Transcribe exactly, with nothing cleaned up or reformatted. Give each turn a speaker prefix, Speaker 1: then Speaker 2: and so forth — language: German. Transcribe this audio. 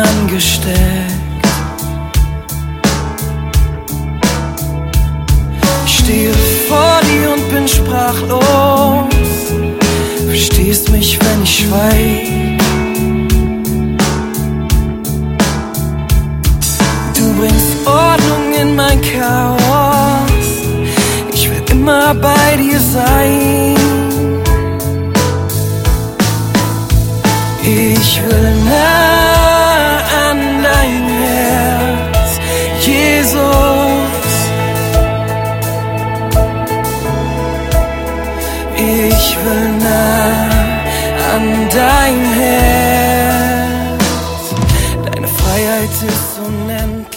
Speaker 1: angesteckt. Ich stehe vor dir und bin sprachlos. Verstehst mich, wenn ich schweig. Du bringst Ordnung in mein Chaos. Ich will immer bei dir sein. Ich will nah an dein Herz, Jesus. Ich will nah an dein Herz. Deine Freiheit ist unendlich.